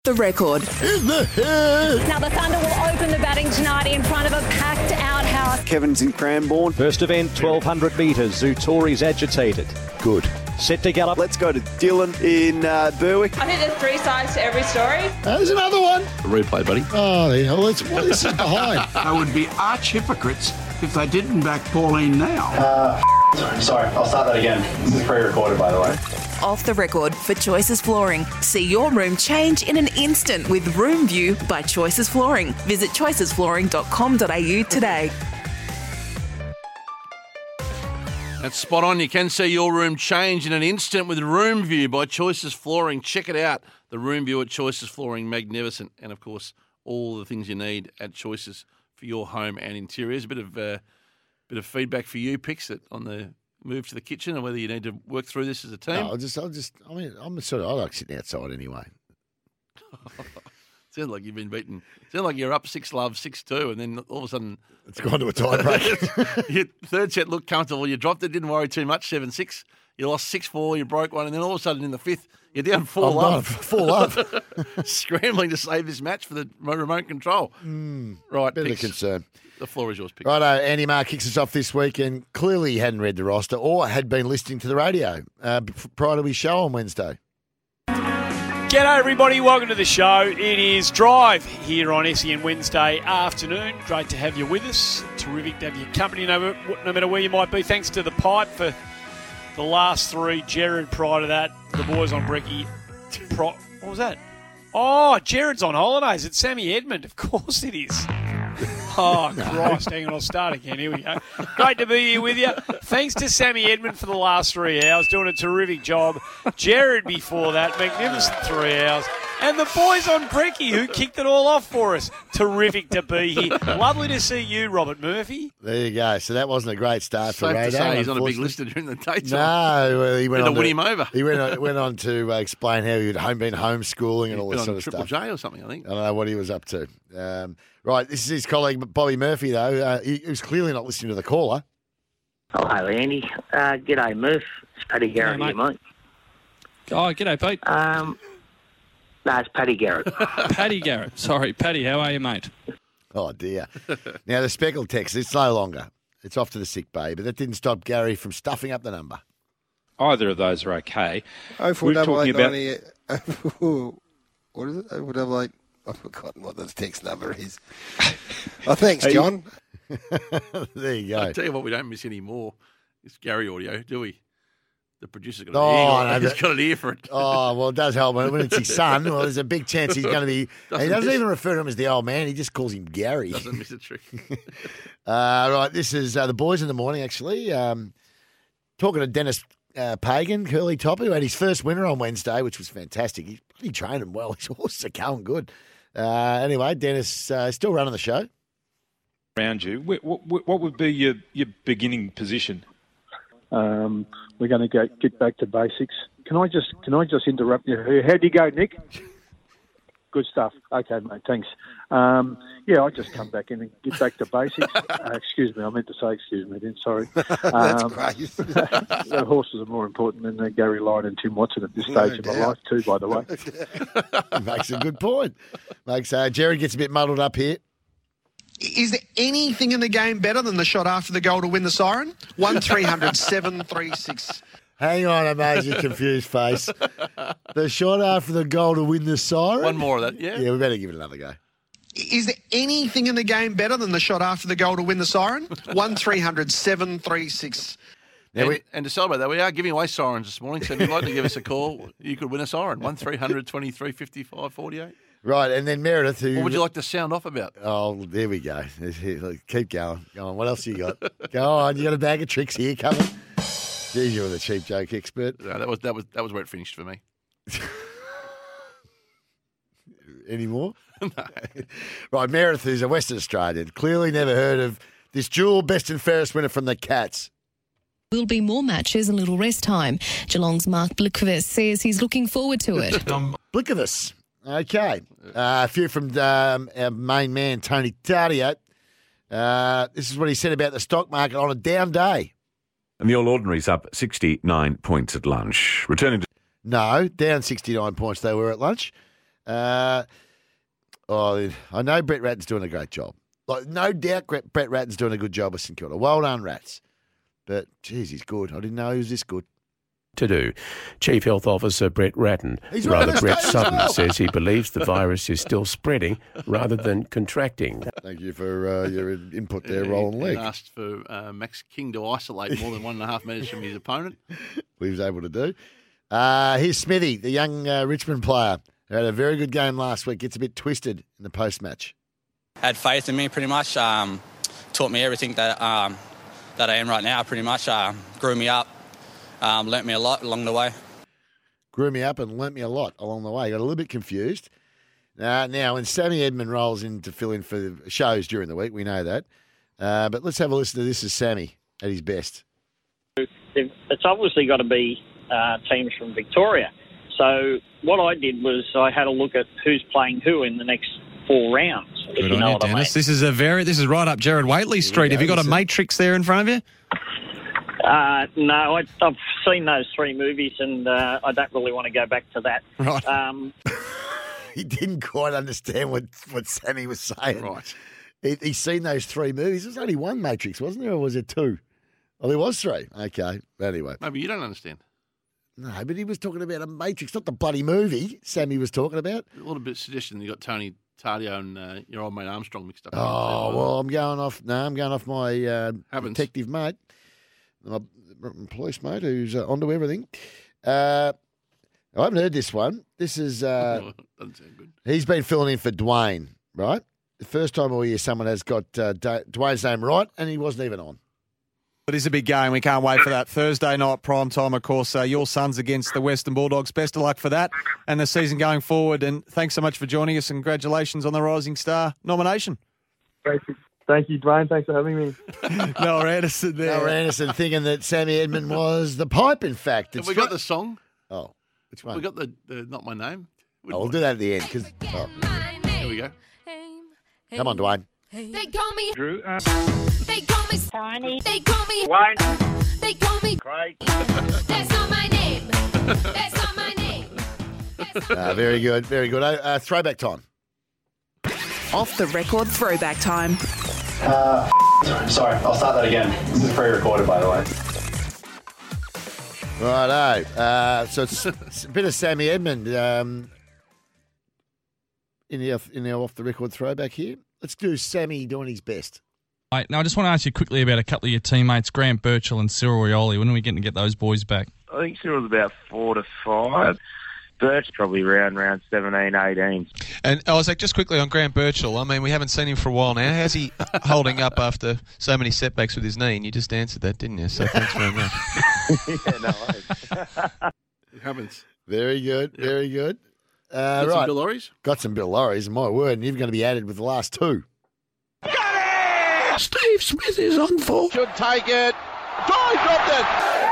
The Record. Now the Thunder will open the batting tonight in front of a packed outhouse. Kevin's in Cranbourne. First event, 1,200 metres. Zutori's agitated. Good. Set to gallop. Let's go to Dylan in Berwick. I think there's three sides to every story. There's another one. Replay, buddy. Oh, the hell, what is this behind? They would be arch hypocrites if they didn't back Pauline now. Sorry, I'll start that again. This is pre-recorded, by the way. Off the Record for Choices Flooring. See your room change in an instant with Room View by Choices Flooring. Visit choicesflooring.com.au today. That's spot on. You can see your room change in an instant with Room View by Choices Flooring. Check it out. The Room View at Choices Flooring, magnificent. And, of course, all the things you need at Choices for your home and interiors. A bit of feedback for you, Pix, that on the move to the kitchen and whether you need to work through this as a team. No, I like sitting outside anyway. Sounds like you've been beaten. Sounds like you're up 6-love, 6-2, and then all of a sudden it's gone to a tie-break. Your third set looked comfortable. You dropped it, didn't worry too much, 7-6. You lost 6-4, you broke one, and then all of a sudden in the fifth, you're down 4-love. 4-love. Scrambling to save this match for the remote control. Right, Bit of a Pix. concern. The floor is yours, Pix. Righto, Andy Marr kicks us off this week, and clearly he hadn't read the roster or had been listening to the radio prior to his show on Wednesday. G'day everybody, welcome to the show. It is Drive here on SEN Wednesday afternoon. Great to have you with us. Terrific to have your company no matter where you might be. Thanks to the Pipe for the last three. Jared prior to that, the boys on Brekkie. What was that? Oh, Jared's on holidays. It's Sammy Edmund. Of course it is. Oh, Christ. Hang on, I'll start again. Here we go. Great to be here with you. Thanks to Sammy Edmund for the last 3 hours, doing a terrific job. Jared before that, magnificent 3 hours. And the boys on Brekkie who kicked it all off for us. Terrific to be here. Lovely to see you, Robert Murphy. There you go. So that wasn't a great start for Safe Radar. to say he's not a big lister during the daytime. No, well, he went on to win him over. He went on to explain how he'd been homeschooling and all this sort of Triple stuff. J or something, I think. I don't know what he was up to. Right, this is his colleague Bobby Murphy, though. He was clearly not listening to the caller. Oh, hello, Andy. G'day, Murph. It's Paddy Garrett here, mate. Oh, g'day, Pete. No, it's Paddy Garrett. Paddy Garrett. Sorry, Paddy, how are you, mate? Oh, dear. Now, the speckled text, it's no longer. It's off to the sick bay, but that didn't stop Gary from stuffing up the number. Either of those are okay. 048890. What is it? 0488. I've forgotten what the text number is. Oh, thanks, John. There you go. I'll tell you what, we don't miss any more. It's Gary audio, do we? The producer's got he's got an ear for it. Oh, well, it does help when it's his son. Well, there's a big chance he's going to be... He doesn't even refer to him as the old man. He just calls him Gary. Doesn't miss a trick. Right, this is the boys in the morning, actually. Talking to Dennis Pagan, Curly Topper, who had his first winner on Wednesday, which was fantastic. He trained him well. His horses are going good. Anyway, Dennis still running the show. Around you, what would be your beginning position? We're going to get back to basics. Can I just interrupt you? How'd you go, Nick? Good stuff. Okay, mate. Thanks. I just come back in and get back to basics. Excuse me. I meant to say excuse me then. Sorry. That's great. The horses are more important than Gary Lyon and Tim Watson at this stage of my life too, by the way. Makes a good point. Jared gets a bit muddled up here. Is there anything in the game better than the shot after the goal to win the siren? 1300 736. Hang on, amazing confused face. The shot after the goal to win the siren? One more of that, yeah? Yeah, we better give it another go. Is there anything in the game better than the shot after the goal to win the siren? 1300 736. And to celebrate that, we are giving away sirens this morning, so if you'd like to give us a call, you could win a siren. 1300 23 55 48. Right, and then Meredith, who... What would you like to sound off about? Oh, there we go. Keep going. Go on, what else you got? Go on, you got a bag of tricks here coming. Geez, you're the cheap joke expert. No, that was where it finished for me. Any more? No. Right, Meredith, who's a Western Australian, clearly never heard of this dual best and fairest winner from the Cats. Will be more matches and little rest time. Geelong's Mark Blikovas says he's looking forward to it. Blikovas. Okay. A few from our main man, Tony Tardio. This is what he said about the stock market on a down day. And the All Ordinary's up 69 points at lunch. Returning to... No, down 69 points they were at lunch. I know Brett Ratton's doing a great job. Like, no doubt Brett Ratton's doing a good job with St Kilda. Well done, Rats. But, geez, he's good. I didn't know he was this good. To do. Chief Health Officer Brett Ratton, He's right rather on Brett stage Sutton, as well. says he believes the virus is still spreading rather than contracting. Thank you for your input there, Roland He Legg. asked for Max King to isolate more than 1.5 metres from his opponent. He was able to do. Here's Smithy, the young Richmond player, who had a very good game last week. Gets a bit twisted in the post-match. Had faith in me pretty much. Taught me everything that I am right now pretty much. Grew me up. Learnt me a lot along the way. Grew me up and learnt me a lot along the way. Got a little bit confused. Now, when Sammy Edmund rolls in to fill in for the shows during the week, we know that. But let's have a listen to this as Sammy at his best. It's obviously got to be teams from Victoria. So what I did was I had a look at who's playing who in the next 4 rounds. If Good you on know you, what I mean. Dennis. This is right up Gerard Whateley Street. Have you got a Matrix there in front of you? No, I've seen those 3 movies, and I don't really want to go back to that. Right. He didn't quite understand what Sammy was saying. Right. He's seen those 3 movies. There's only one Matrix, wasn't there, or was it 2? Oh, there was 3. Okay. Anyway. Maybe you don't understand. No, but he was talking about a Matrix, not the bloody movie Sammy was talking about. A little bit of suggestion. You got Tony Tardio and your old mate Armstrong mixed up. Oh, well, I'm going off my detective mate, my police mate, who's onto everything. I haven't heard this one. This is Doesn't sound good. he's been filling in for Dwayne, right? The first time all year someone has got Dwayne's name right, and he wasn't even on. It is a big game. We can't wait for that. Thursday night prime time, of course. Your Suns against the Western Bulldogs. Best of luck for that and the season going forward. And thanks so much for joining us. And congratulations on the Rising Star nomination. Thank you, Dwayne. Thanks for having me. Noah Anderson there. Noah Anderson thinking that Sammy Edmund was the pipe, in fact. Have we got the song? Oh, which one? We got the Not My Name. We'll do that at the end. Here we go. Come on, Dwayne. They call me Drew. They call me Tiny. They call me Wayne. They call me Craig. That's not my name. That's not my name. Very good, very good. Throwback time. Off the record throwback time. Sorry, I'll start that again. This is pre-recorded, by the way. Righto. So it's a bit of Sammy Edmund in the off the record throwback here. Let's do Sammy doing his best. Right, now I just want to ask you quickly about a couple of your teammates, Grant Birchall and Cyril Rioli. When are we getting to get those boys back? I think Cyril's about 4 to 5. Birch probably around 17, 18. And Isaac, just quickly on Grant Birchall, I mean, we haven't seen him for a while now. How's he holding up after so many setbacks with his knee? And you just answered that, didn't you? So thanks very much. Yeah, no worries. It happens. Very good, very good. Got right. some Bill Lorries? Got some Bill Lorries, my word, and you're going to be added with the last 2. Steve Smith is on for. Should take it. Try dropped it.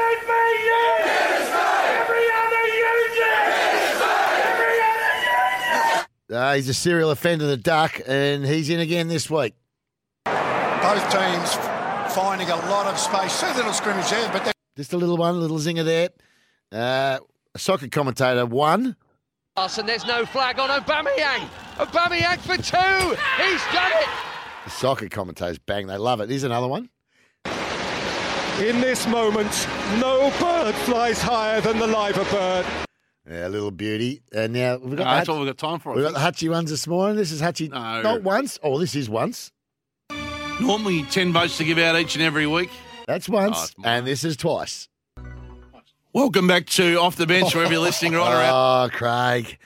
He's a serial offender, the Duck, and he's in again this week. Both teams finding a lot of space. See a little scrimmage there, but Just a little one, a little zinger there. A soccer commentator won. And there's no flag on Aubameyang. Aubameyang for 2. He's done it. The soccer commentators bang, they love it. Here's another one. In this moment, no bird flies higher than the liver bird. Yeah, a little beauty. And now we've got That's all we've got time for. We've got the Hutchie ones this morning. This is Hutchie. No. Not once. Oh, this is once. Normally 10 votes to give out each and every week. That's once. And this is twice. Welcome back to Off the Bench, wherever you're listening right around. Oh, Craig,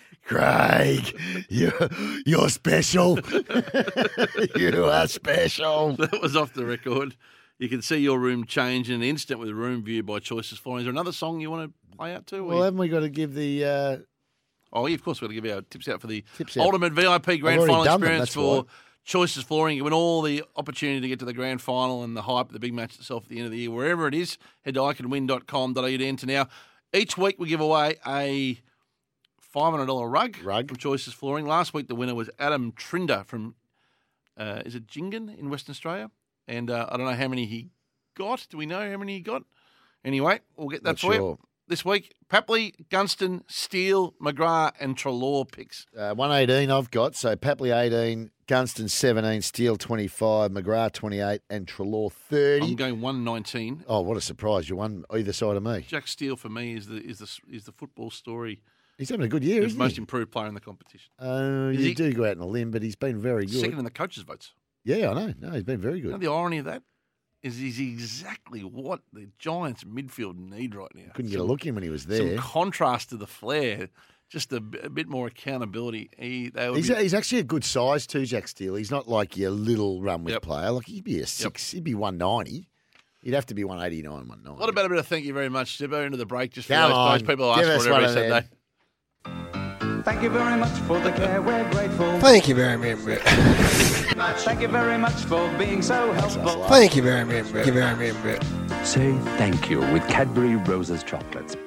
you're special. You are special. That was Off the Record. You can see your room change in an instant with Room View by Choices Flooring. Is there another song you want to play out to? Well, haven't we got to give the... Oh, yeah, of course we've got to give our tips out for the Tips out. ultimate VIP grand I've already final done them, experience that's for why. Choices Flooring. You win all the opportunity to get to the grand final and the hype of the big match itself at the end of the year. Wherever it is, head to iCanWin.com.au to enter now. Each week we give away a $500 rug from Choices Flooring. Last week the winner was Adam Trinder from, is it Gingen in Western Australia? And I don't know how many he got. Do we know how many he got? Anyway, we'll get that Not for sure. you. this week. Papley, Gunston, Steele, McGrath and Treloar picks. 118 I've got. So Papley 18, Gunston 17, Steele 25, McGrath 28 and Treloar 30. I'm going 119. Oh, what a surprise. You're one either side of me. Jack Steele for me is the football story. He's having a good year, He's isn't the most he? improved player in the competition. You do go out on a limb, but he's been very good. Second in the coaches' votes. Yeah, I know. No, he's been very good. You know the irony of that? Is exactly what the Giants midfield need right now. Couldn't get a look in when he was there. Some contrast to the Flair, just a bit more accountability. He's actually a good size too, Jack Steele. He's not like your little run with player. Like he'd be a 6. He'd be 190. He'd have to be 189, 190. What about a bit of thank you very much, Sibbo, into the break just for Come on, those people who give ask us for it one every of them. Saturday. Thank you very much for the care, we're grateful. Thank you very much. Thank you very much for being so helpful. Thank you very much. Thank you very much. Say thank you with Cadbury Roses chocolates.